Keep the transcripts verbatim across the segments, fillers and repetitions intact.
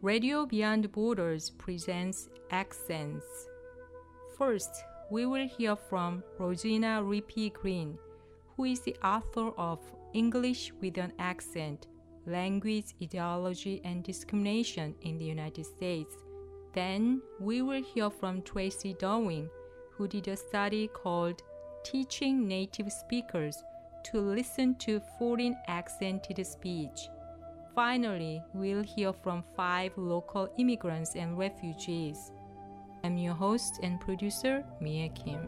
Radio Beyond Borders presents Accents. First, we will hear from Rosina Rippey Green, who is the author of English with an Accent, Language, Ideology, and Discrimination in the United States. Then, we will hear from Tracy Darwin, who did a study called Teaching Native Speakers to Listen to Foreign Accented Speech. Finally, we'll hear from five local immigrants and refugees. I'm your host and producer, Mia Kim.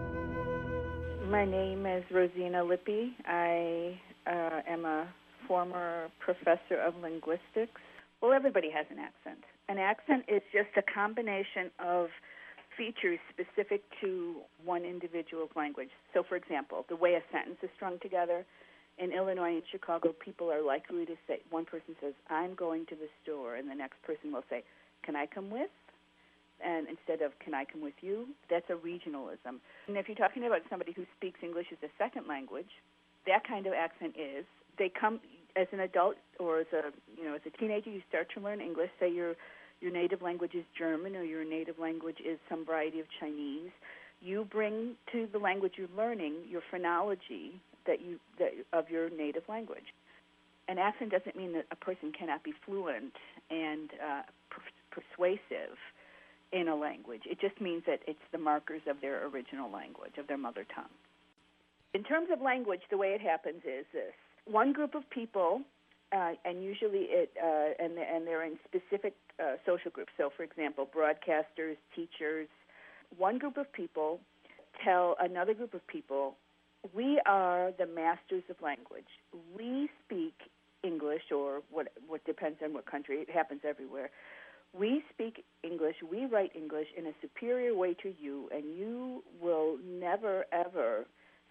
My name is Rosina Rippey. I uh, am a former professor of linguistics. Well, everybody has an accent. An accent is just a combination of features specific to one individual's language. So, for example, the way a sentence is strung together. In Illinois and Chicago, people are likely to say, one person says, I'm going to the store, and the next person will say, can I come with? And instead of, can I come with you? That's a regionalism. And if you're talking about somebody who speaks English as a second language, that kind of accent is, they come, as an adult or as a, you know, as a teenager, you start to learn English. Say your your native language is German or your native language is some variety of Chinese. You bring to the language you're learning your phonology that you that, of your native language. An accent doesn't mean that a person cannot be fluent and uh, per- persuasive in a language. It just means that it's the markers of their original language, of their mother tongue. In terms of language, the way it happens is this. One group of people, uh, and usually it, uh, and, and they're in specific uh, social groups. So, for example, broadcasters, teachers. One group of people tell another group of people, we are the masters of language. We speak English, or what what depends on what country. It happens everywhere. We speak English, we write English in a superior way to you, and you will never, ever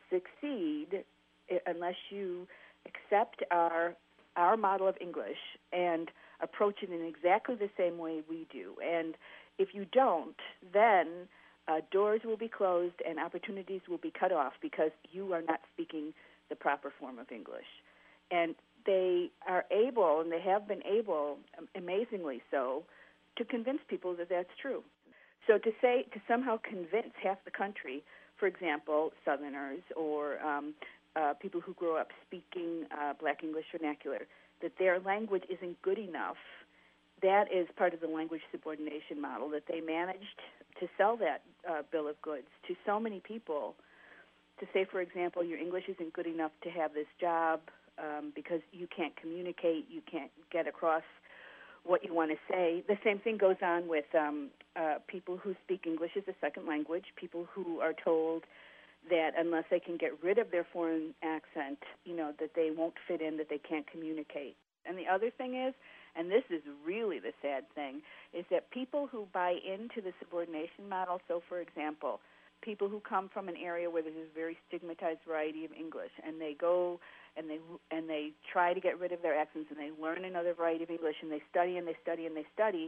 succeed unless you accept our our model of English and approach it in exactly the same way we do. And if you don't, then Uh, doors will be closed and opportunities will be cut off because you are not speaking the proper form of English. And they are able, and they have been able, um, amazingly so, to convince people that that's true. So to say, to somehow convince half the country, for example, Southerners or um, uh, people who grow up speaking uh, Black English vernacular, that their language isn't good enough, that is part of the language subordination model, that they managed to sell that uh, bill of goods to so many people, to say, for example, your English isn't good enough to have this job um, because you can't communicate, you can't get across what you want to say. The same thing goes on with um, uh, people who speak English as a second language, people who are told that unless they can get rid of their foreign accent, you know, that they won't fit in, that they can't communicate. And the other thing is, and this is really the sad thing, is that people who buy into the subordination model, so for example, people who come from an area where there's a very stigmatized variety of English, and they go and they and they try to get rid of their accents, and they learn another variety of English, and they study and they study and they study,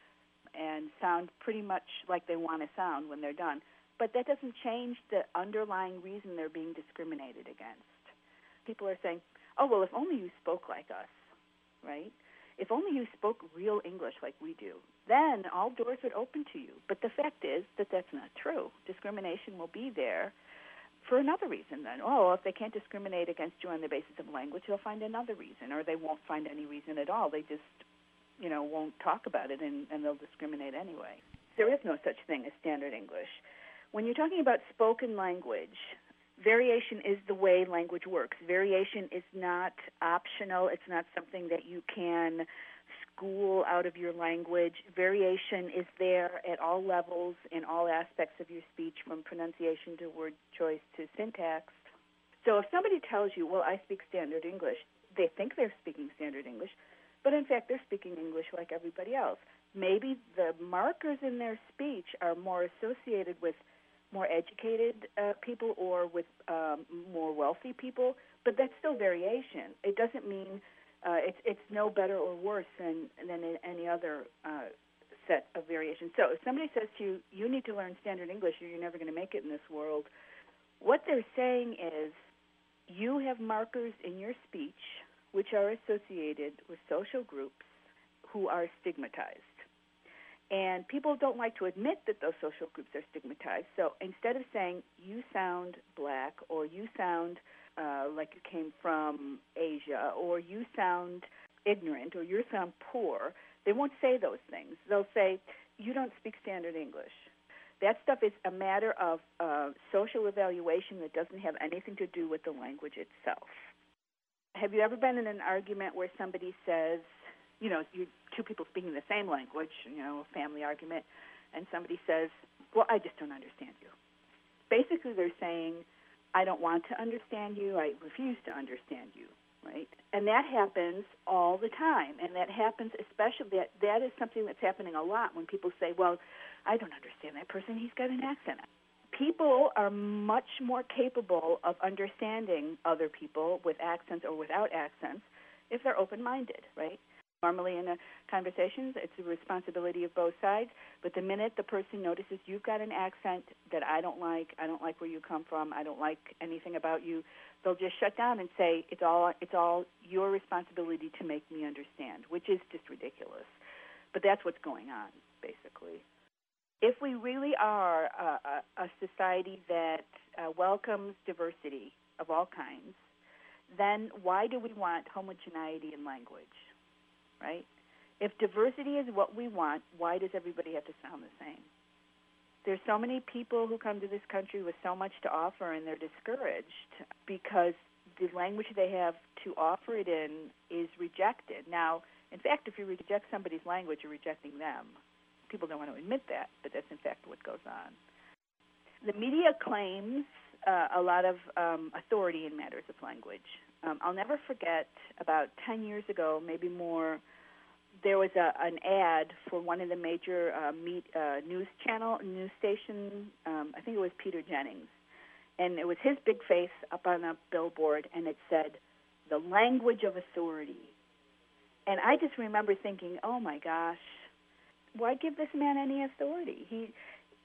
and sound pretty much like they want to sound when they're done. But that doesn't change the underlying reason they're being discriminated against. People are saying, oh, well, if only you spoke like us, right? If only you spoke real English like we do, then all doors would open to you. But the fact is that that's not true. Discrimination will be there for another reason then. Oh, if they can't discriminate against you on the basis of language, they'll find another reason, or they won't find any reason at all. They just, you know, won't talk about it, and, and they'll discriminate anyway. There is no such thing as standard English. When you're talking about spoken language, variation is the way language works. Variation is not optional. It's not something that you can school out of your language. Variation is there at all levels, in all aspects of your speech, from pronunciation to word choice to syntax. So if somebody tells you, well, I speak standard English, they think they're speaking standard English, but in fact they're speaking English like everybody else. Maybe the markers in their speech are more associated with more educated uh, people or with um, more wealthy people, but that's still variation. It doesn't mean uh, it's it's no better or worse than than any other uh, set of variation. So if somebody says to you, you need to learn standard English or you're never going to make it in this world, what they're saying is you have markers in your speech which are associated with social groups who are stigmatized. And people don't like to admit that those social groups are stigmatized. So instead of saying, you sound black, or you sound uh, like you came from Asia, or you sound ignorant, or you sound poor, they won't say those things. They'll say, you don't speak standard English. That stuff is a matter of uh, social evaluation that doesn't have anything to do with the language itself. Have you ever been in an argument where somebody says, you know, you two people speaking the same language, you know, a family argument, and somebody says, well, I just don't understand you. Basically, they're saying, I don't want to understand you, I refuse to understand you, right? And that happens all the time, and that happens especially, that, that is something that's happening a lot when people say, well, I don't understand that person, he's got an accent. People are much more capable of understanding other people with accents or without accents if they're open-minded, right? Normally in a conversation, it's a responsibility of both sides, but the minute the person notices you've got an accent that I don't like, I don't like where you come from, I don't like anything about you, they'll just shut down and say, it's all it's all your responsibility to make me understand, which is just ridiculous. But that's what's going on, basically. If we really are a, a, a society that uh, welcomes diversity of all kinds, then why do we want homogeneity in language? Right? If diversity is what we want, why does everybody have to sound the same? There's so many people who come to this country with so much to offer, and they're discouraged because the language they have to offer it in is rejected. Now, in fact, if you reject somebody's language, you're rejecting them. People don't want to admit that, but that's in fact what goes on. The media claims uh, a lot of um, authority in matters of language. Um, I'll never forget, about ten years ago, maybe more, there was a, an ad for one of the major uh, meet, uh, news channel, news station, um, I think it was Peter Jennings, and it was his big face up on a billboard, and it said, the language of authority. And I just remember thinking, oh my gosh, why give this man any authority? He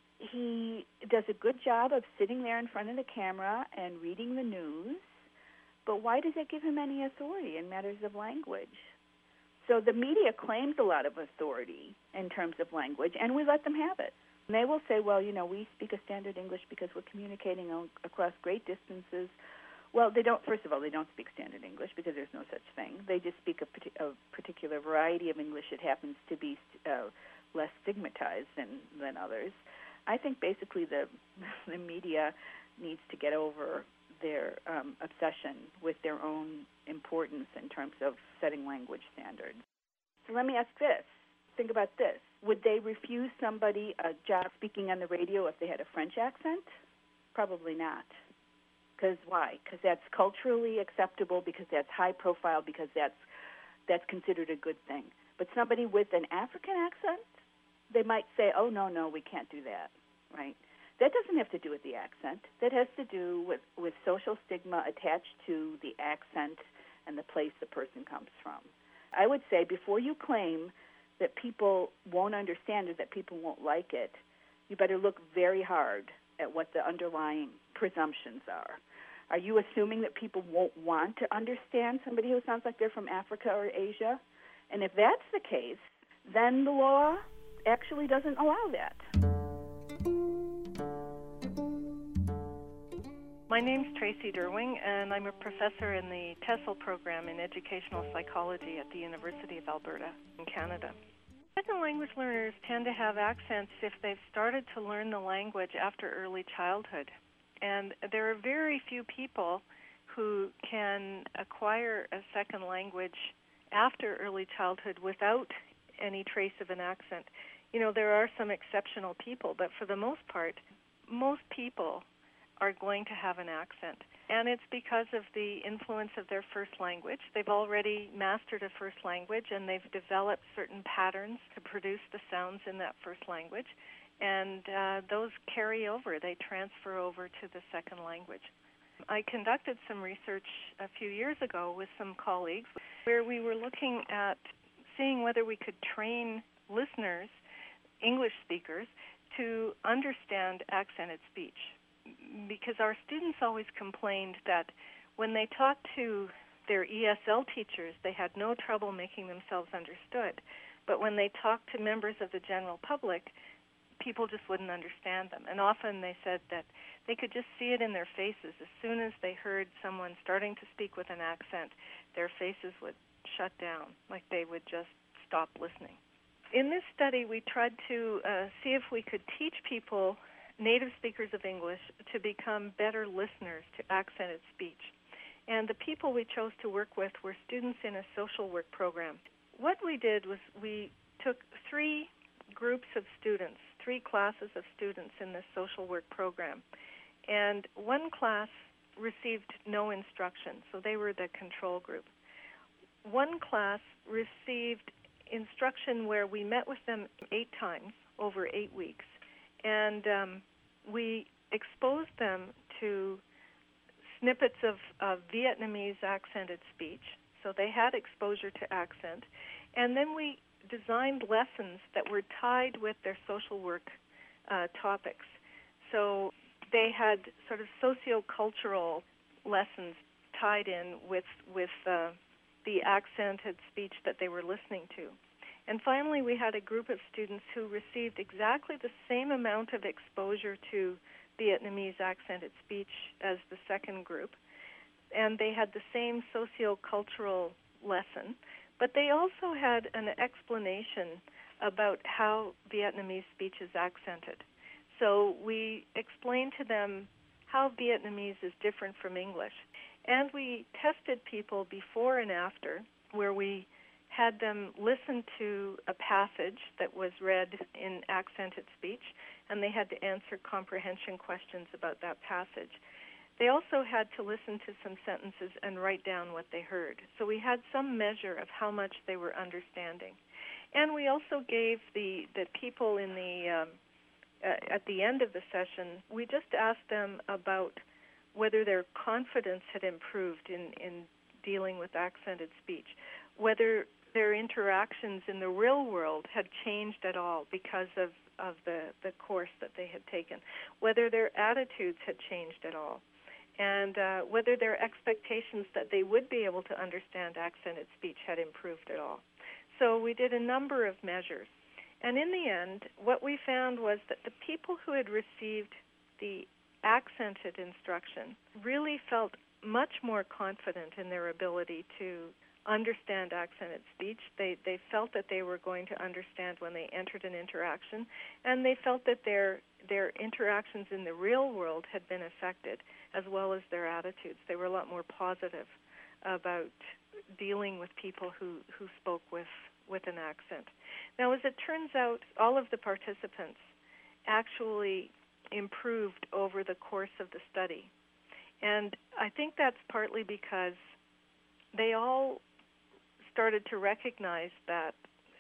he does a good job of sitting there in front of the camera and reading the news, but why does that give him any authority in matters of language? So the media claims a lot of authority in terms of language, and we let them have it. And they will say, well, you know, we speak a standard English because we're communicating across great distances. Well, they don't, first of all, they don't speak standard English because there's no such thing. They just speak a, a particular variety of English. It happens to be uh, less stigmatized than, than others. I think basically the the media needs to get over their um, obsession with their own importance in terms of setting language standards. So let me ask this. Think about this. Would they refuse somebody a job speaking on the radio if they had a French accent? Probably not. Because why? Because that's culturally acceptable, because that's high profile, because that's that's considered a good thing. But somebody with an African accent, they might say, oh, no, no, we can't do that, right? That doesn't have to do with the accent. That has to do with, with social stigma attached to the accent and the place the person comes from. I would say before you claim that people won't understand or that people won't like it, you better look very hard at what the underlying presumptions are. Are you assuming that people won't want to understand somebody who sounds like they're from Africa or Asia? And if that's the case, then the law actually doesn't allow that. My name's Tracy Derwing, and I'm a professor in the TESOL program in educational psychology at the University of Alberta in Canada. Second language learners tend to have accents if they've started to learn the language after early childhood. And there are very few people who can acquire a second language after early childhood without any trace of an accent. You know, there are some exceptional people, but for the most part, most people are going to have an accent. And it's because of the influence of their first language. They've already mastered a first language, and they've developed certain patterns to produce the sounds in that first language. And uh, those carry over. They transfer over to the second language. I conducted some research a few years ago with some colleagues where we were looking at seeing whether we could train listeners, English speakers, to understand accented speech. Because our students always complained that when they talked to their E S L teachers, they had no trouble making themselves understood. but when they talked to members of the general public, people just wouldn't understand them. And often they said that they could just see it in their faces. As soon as they heard someone starting to speak with an accent, their faces would shut down, like they would just stop listening. In this study, we tried to uh, see if we could teach people, native speakers of English, to become better listeners to accented speech. And the people we chose to work with were students in a social work program. What we did was we took three groups of students, three classes of students in this social work program. And one class received no instruction, so they were the control group. One class received instruction where we met with them eight times over eight weeks, and um, we exposed them to snippets of, of Vietnamese accented speech, so they had exposure to accent, and then we designed lessons that were tied with their social work uh, topics. So they had sort of sociocultural lessons tied in with, with uh, the accented speech that they were listening to. And finally, we had a group of students who received exactly the same amount of exposure to Vietnamese accented speech as the second group, and they had the same sociocultural lesson, but they also had an explanation about how Vietnamese speech is accented. So we explained to them how Vietnamese is different from English. And we tested people before and after, where we had them listen to a passage that was read in accented speech, and they had to answer comprehension questions about that passage. They also had to listen to some sentences and write down what they heard. So we had some measure of how much they were understanding. And we also gave the, the people in the um, uh, at the end of the session, we just asked them about whether their confidence had improved in, in dealing with accented speech, whether their interactions in the real world had changed at all because of, of the, the course that they had taken, whether their attitudes had changed at all, and uh, whether their expectations that they would be able to understand accented speech had improved at all. So we did a number of measures. And in the end, what we found was that the people who had received the accented instruction really felt much more confident in their ability to understand accented speech. They they felt that they were going to understand when they entered an interaction, and they felt that their their interactions in the real world had been affected, as well as their attitudes. They were a lot more positive about dealing with people who, who spoke with, with an accent. Now, as it turns out, all of the participants actually improved over the course of the study. And I think that's partly because they all started to recognize that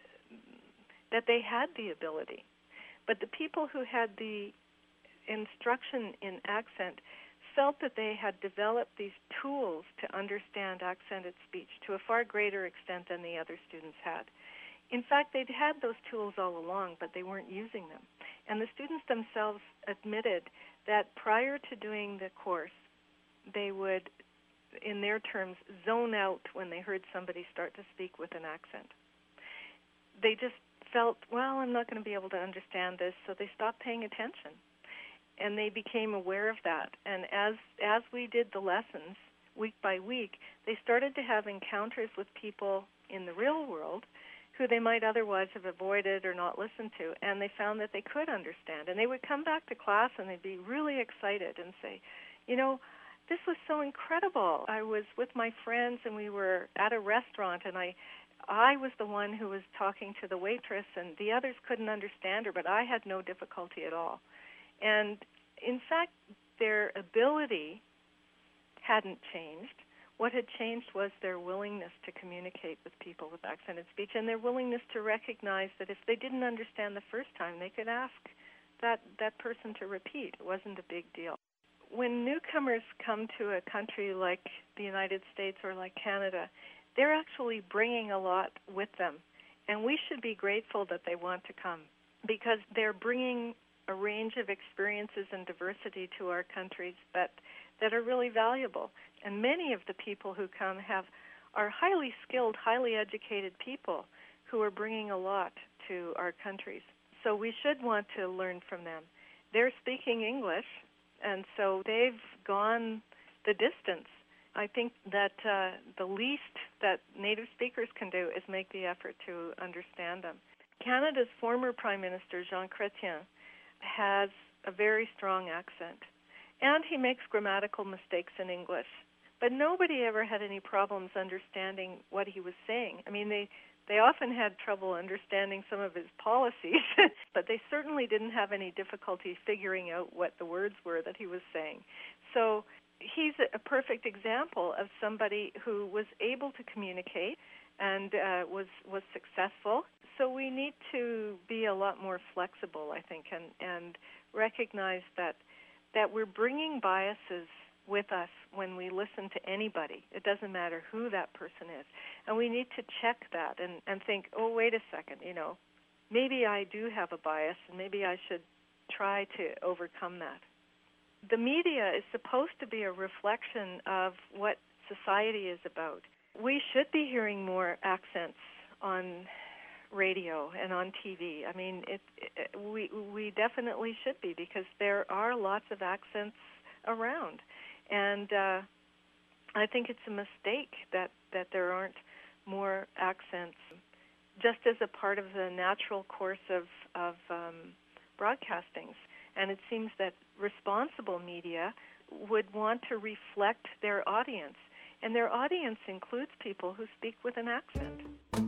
that they had the ability. But the people who had the instruction in accent felt that they had developed these tools to understand accented speech to a far greater extent than the other students had. In fact, they'd had those tools all along, but they weren't using them. And the students themselves admitted that prior to doing the course, they would, in their terms, zone out when they heard somebody start to speak with an accent. They just felt, well, I'm not going to be able to understand this, so they stopped paying attention. And they became aware of that. And as as we did the lessons, week by week, they started to have encounters with people in the real world who they might otherwise have avoided or not listened to, and they found that they could understand. And they would come back to class and they'd be really excited and say, you know, this was so incredible. I was with my friends and we were at a restaurant, and I I was the one who was talking to the waitress, and the others couldn't understand her, but I had no difficulty at all. And in fact, their ability hadn't changed. What had changed was their willingness to communicate with people with accented speech, and their willingness to recognize that if they didn't understand the first time, they could ask that, that person to repeat. It wasn't a big deal. When newcomers come to a country like the United States or like Canada, they're actually bringing a lot with them, and we should be grateful that they want to come, because they're bringing a range of experiences and diversity to our countries that that are really valuable. And many of the people who come have are highly skilled, highly educated people who are bringing a lot to our countries. So we should want to learn from them. They're speaking English, and so they've gone the distance. I think that uh, the least that native speakers can do is make the effort to understand them. Canada's former Prime Minister, Jean Chrétien, has a very strong accent, and he makes grammatical mistakes in English. But nobody ever had any problems understanding what he was saying. I mean, they, they often had trouble understanding some of his policies, but they certainly didn't have any difficulty figuring out what the words were that he was saying. So he's a perfect example of somebody who was able to communicate and uh, was was successful. So we need to be a lot more flexible, I think, and, and recognize that that we're bringing biases with us when we listen to anybody. It doesn't matter who that person is. And we need to check that and, and think, oh, wait a second, you know, maybe I do have a bias and maybe I should try to overcome that. The media is supposed to be a reflection of what society is about. We should be hearing more accents on radio and on T V. I mean, it, it, we we definitely should be, because there are lots of accents around. And uh, I think it's a mistake that, that there aren't more accents, just as a part of the natural course of, of um, broadcastings. And it seems that responsible media would want to reflect their audience. And their audience includes people who speak with an accent.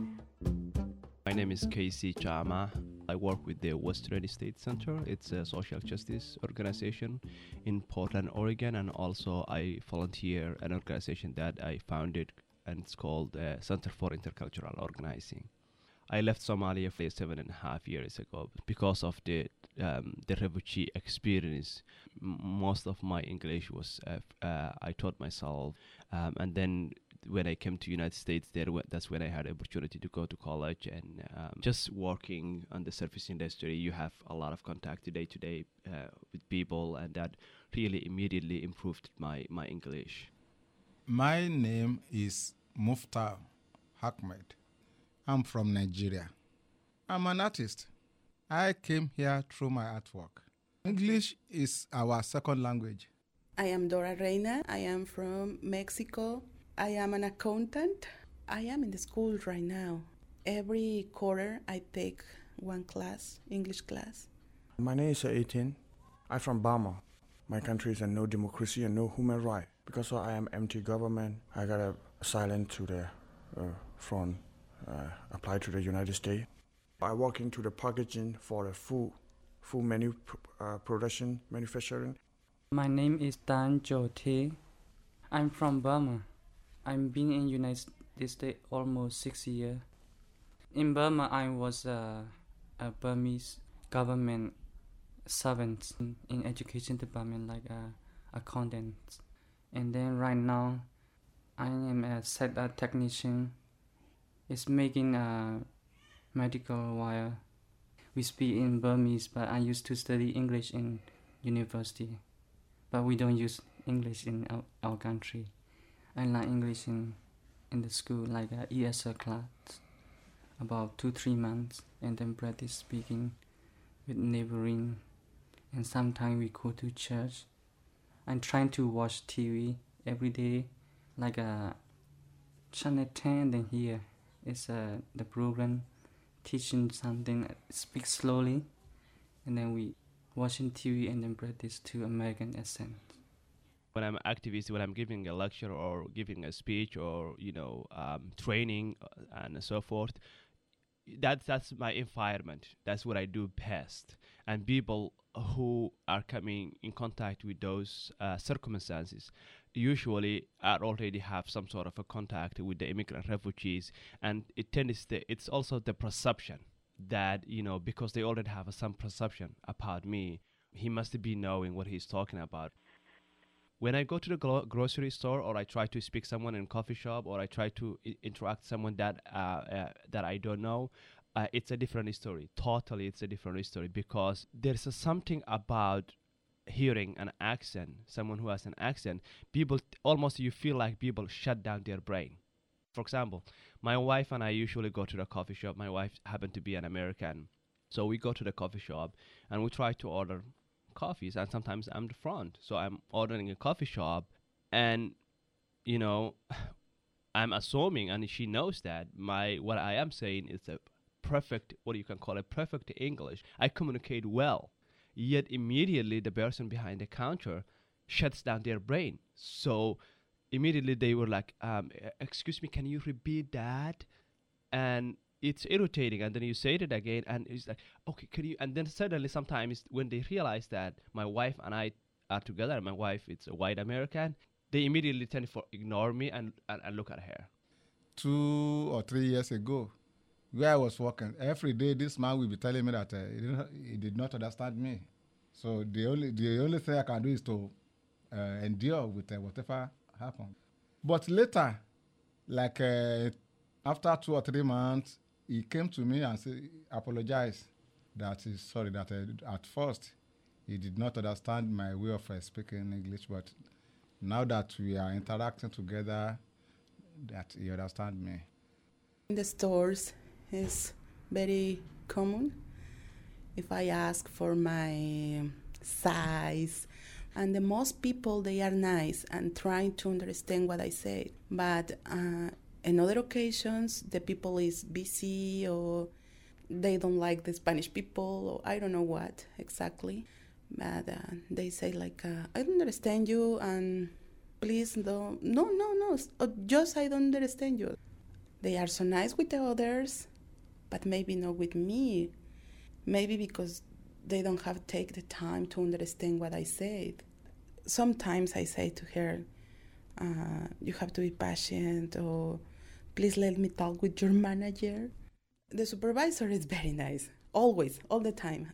My name is Casey Chama. I work with the Western State Center. It's a social justice organization in Portland, Oregon, and also I volunteer an organization that I founded, and it's called uh, Center for Intercultural Organizing. I left Somalia for seven and a half years ago because of the um, the refugee experience. M- most of my English was uh, uh, I taught myself, um, and then when I came to United States, there w- that's when I had the opportunity to go to college and um, just working on the service industry. You have a lot of contact day to day uh, with people, and that really immediately improved my, my English. My name is Mufta Ahmed. I'm from Nigeria. I'm an artist. I came here through my artwork. English is our second language. I am Dora Reina. I am from Mexico. I am an accountant. I am in the school right now. Every quarter I take one class, English class. My name is Eighteen. I'm from Burma. My country is a no democracy and no human right. Because I am anti-government, I got a asylum to the uh, front, uh, apply to the United States. I work into the packaging for the food, food manu- uh, production, manufacturing. My name is Dan Jyoti. I'm from Burma. I've been in United States almost six years. In Burma, I was uh, a Burmese government servant in education department, like a accountant. And then right now, I am a set a technician. It's making a medical wire. We speak in Burmese, but I used to study English in university. But we don't use English in our, our country. I learn English in, in the school, like a E S L class, about two, three months, and then practice speaking with neighboring. And sometimes we go to church. I'm trying to watch T V every day, like a Channel ten, then here is uh, the program teaching something, speak slowly, and then we watching T V and then practice to American accent. When I'm an activist, when I'm giving a lecture or giving a speech or, you know, um, training and so forth, that's, that's my environment. That's what I do best. And people who are coming in contact with those uh, circumstances usually are already have some sort of a contact with the immigrant refugees. And it tends to, it's also the perception that, you know, because they already have some perception about me, he must be knowing what he's talking about. When I go to the gro- grocery store, or I try to speak someone in a coffee shop, or I try to I- interact someone that uh, uh, that I don't know, uh, it's a different story. Totally, it's a different story, because there's a something about hearing an accent, someone who has an accent. People almost, you feel like people shut down their brain. For example, my wife and I usually go to the coffee shop. My wife happened to be an American. So we go to the coffee shop and we try to order coffees. And sometimes I'm the front. So I'm ordering a coffee shop and, you know, I'm assuming, and she knows that, my what I am saying is a perfect, what you can call it, perfect English. I communicate well. Yet immediately the person behind the counter shuts down their brain. So immediately they were like, um, excuse me, can you repeat that? And it's irritating. And then you say it again, and it's like, okay, can you? And then suddenly sometimes when they realize that my wife and I are together, and my wife is a white American, they immediately tend to ignore me and, and, and look at her. Two or three years ago, where I was working, every day this man will be telling me that uh, he, didn't, he did not understand me. So the only the only thing I can do is to uh, endure with uh, whatever happened. But later, like uh, after two or three months, he came to me and say, apologized. That is sorry that uh, at first he did not understand my way of uh, speaking English, but now that we are interacting together, that he understands me. In the stores, it's very common. If I ask for my size, and the most people, they are nice and trying to understand what I say. But uh, in other occasions, the people is busy or they don't like the Spanish people or I don't know what exactly. But uh, they say like, uh, I don't understand you and please don't, no, no, no, just I don't understand you. They are so nice with the others, but maybe not with me. Maybe because they don't have take the time to understand what I said. Sometimes I say to her, uh, you have to be patient, or please let me talk with your manager. The supervisor is very nice, always, all the time.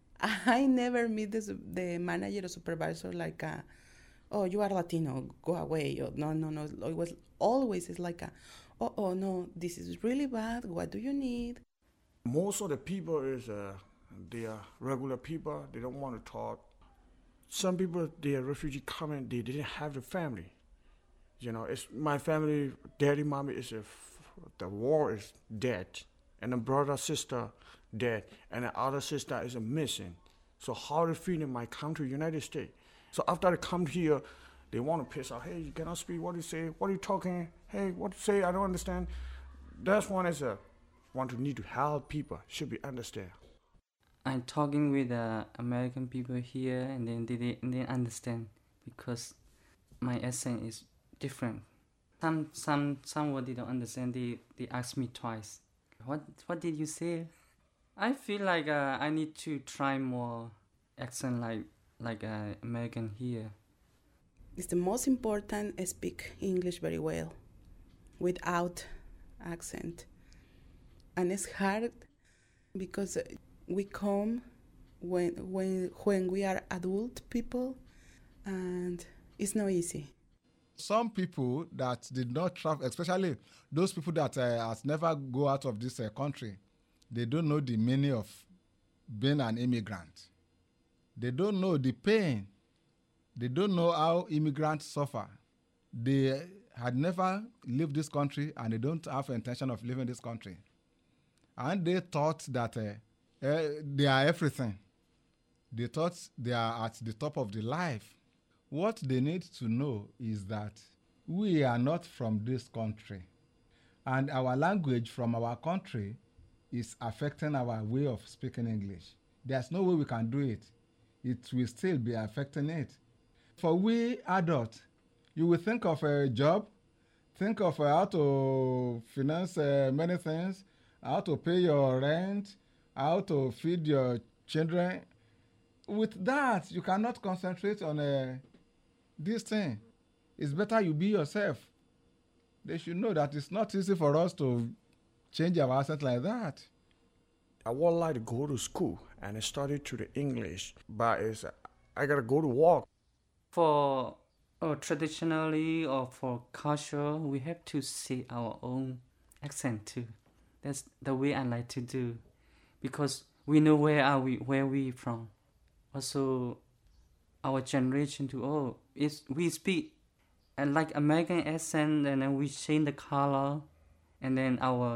I never meet the, the manager or supervisor like, a, oh, you are Latino, go away. Or, no, no, no. It was always it's like, a, oh, oh, no, this is really bad. What do you need? Most of the people is uh, they are regular people. They don't want to talk. Some people, they are refugee coming. They didn't have the family. You know, it's my family. Daddy, mommy is a f- the war is dead, and a brother, sister dead, and the other sister is a missing. So how they feel in my country, United States. So after they come here, they want to piss out. Hey, you cannot speak. What do you say? What are you talking? Hey, what do you say? I don't understand. That's one is a want to need to help people. Should be understand. I'm talking with uh, American people here, and then they didn't understand because my accent is different. Some some someone they don't understand. They they ask me twice. What what did you say? I feel like uh, I need to try more accent like like uh, American here. It's the most important. I speak English very well, without accent, and it's hard because we come when when when we are adult people, and it's not easy. Some people that did not travel, especially those people that uh, has never go out of this uh, country, they don't know the meaning of being an immigrant. They don't know the pain. They don't know how immigrants suffer. They had never lived this country and they don't have intention of living this country. And they thought that uh, uh, they are everything. They thought they are at the top of the life. What they need to know is that we are not from this country. And our language from our country is affecting our way of speaking English. There's no way we can do it. It will still be affecting it. For we adults, you will think of a job, think of uh, how to finance uh, many things, how to pay your rent, how to feed your children. With that, you cannot concentrate on uh, this thing. It's better you be yourself. They should know that it's not easy for us to change our accent like that. I would like to go to school and study to the English, but it's, uh, I gotta go to work. For uh, traditionally or for culture, we have to see our own accent too. That's the way I like to do, because we know where are we, where we from. Also, our generation too. Oh, it's we speak and like American accent, and then we change the color, and then our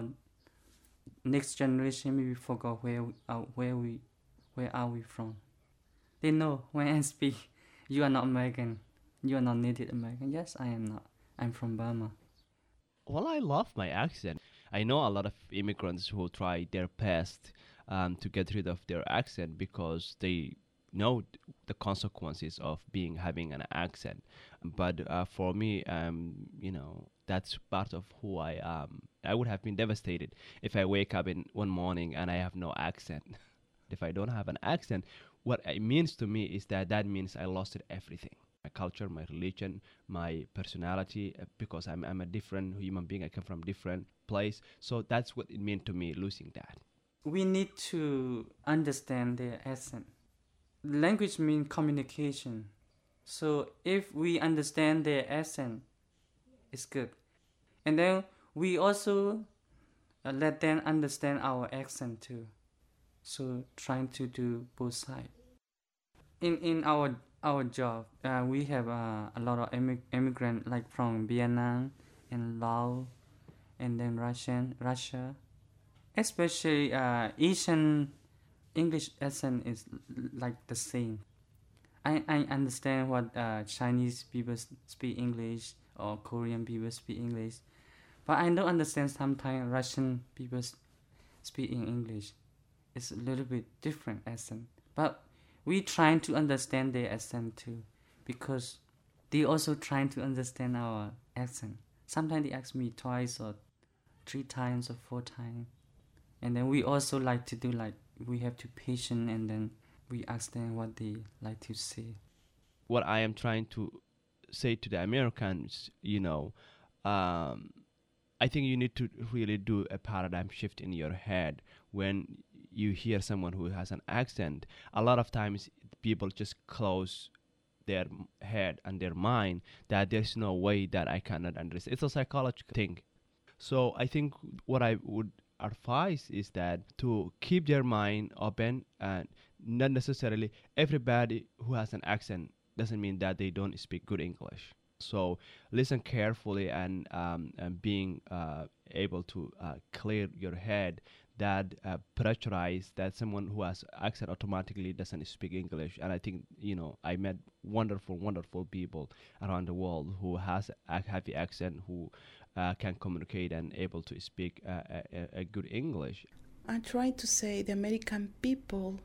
next generation maybe forgot where we, uh, where we where are we from. They know when I speak, you are not American, you are not Native American. Yes, I am not. I'm from Burma. Well, I love my accent. I know a lot of immigrants who try their best um, to get rid of their accent because they know th- the consequences of being having an accent. But uh, for me, um, you know, that's part of who I am. I would have been devastated if I wake up in one morning and I have no accent. If I don't have an accent, what it means to me is that that means I lost everything. My culture, my religion, my personality, uh, because I'm I'm a different human being. I come from different place. So that's what it meant to me, losing that. We need to understand their accent. Language means communication. So if we understand their accent, it's good. And then we also uh, let them understand our accent too. So trying to do both sides. In in our our job, uh, we have uh, a lot of immig- immigrants like from Vietnam and Laos, and then Russian Russia. Especially uh, Asian English accent is l- like the same. I, I understand what uh, Chinese people s- speak English or Korean people speak English, but I don't understand sometimes Russian people s- speak in English. It's a little bit different accent, but we trying to understand their accent too, because they also trying to understand our accent. Sometimes they ask me twice or three times or four times, and then we also like to do like we have to patient, and then we ask them what they like to say. What I am trying to say to the Americans, you know, um, I think you need to really do a paradigm shift in your head when you hear someone who has an accent. A lot of times people just close their m- head and their mind that there's no way that I cannot understand. It's a psychological thing. So I think what I would advise is that to keep their mind open, and not necessarily everybody who has an accent doesn't mean that they don't speak good English. So listen carefully, and um, and being uh, able to uh, clear your head that uh, pressurize that someone who has accent automatically doesn't speak English. And I think, you know, I met wonderful, wonderful people around the world who has a happy accent, who uh, can communicate and able to speak uh, a, a, a good English. I try to say the American people,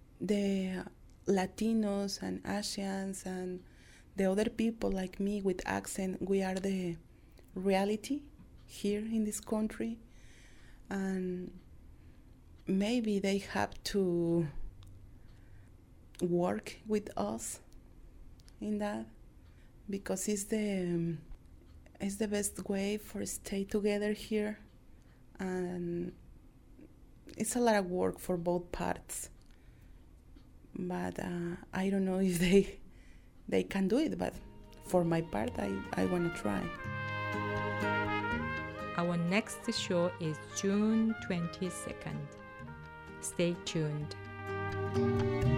the Latinos and Asians and the other people like me with accent, we are the reality here in this country, and maybe they have to work with us in that, because it's the um, it's the best way for stay together here, and it's a lot of work for both parts. But uh, I don't know if they they can do it. But for my part, I, I want to try. Our next show is June twenty-second. Stay tuned.